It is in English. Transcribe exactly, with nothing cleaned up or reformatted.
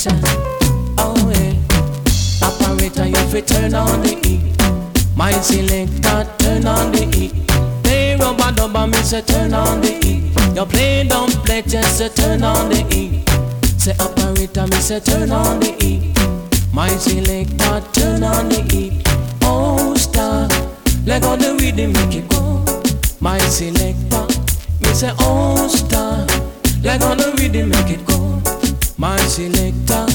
selector. Oh yeah. Operator, you fi turn on the heat. My selector, turn on the heat. Play rubber dubber, me say turn on the heat. You play dumb play, just say turn on the heat. Say operator, me say turn on the heat. My selector, turn on the heat. Oh star, let go the rhythm, make it go. My selector, me say oh star, let go the rhythm, make it go. My selector,